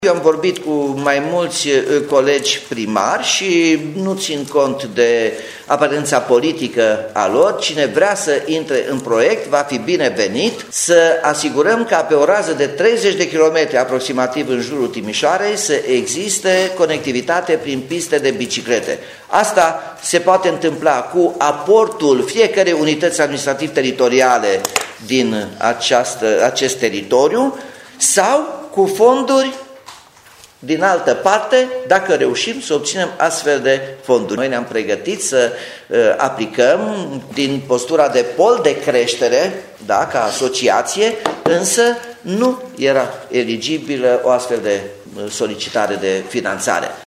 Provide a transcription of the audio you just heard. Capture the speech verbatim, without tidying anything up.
Eu am vorbit cu mai mulți colegi primari și nu țin cont de apartenența politică a lor. Cine vrea să intre în proiect va fi binevenit. Să asigurăm ca pe o rază de treizeci de kilometri aproximativ în jurul Timișoarei să existe conectivitate prin piste de biciclete. Asta se poate întâmpla cu aportul fiecărei unități administrativ-teritoriale din această, acest teritoriu sau cu fonduri din altă parte, dacă reușim să obținem astfel de fonduri. Noi ne-am pregătit să uh, aplicăm din postura de pol de creștere, da, ca asociație, însă nu era eligibilă o astfel de solicitare de finanțare.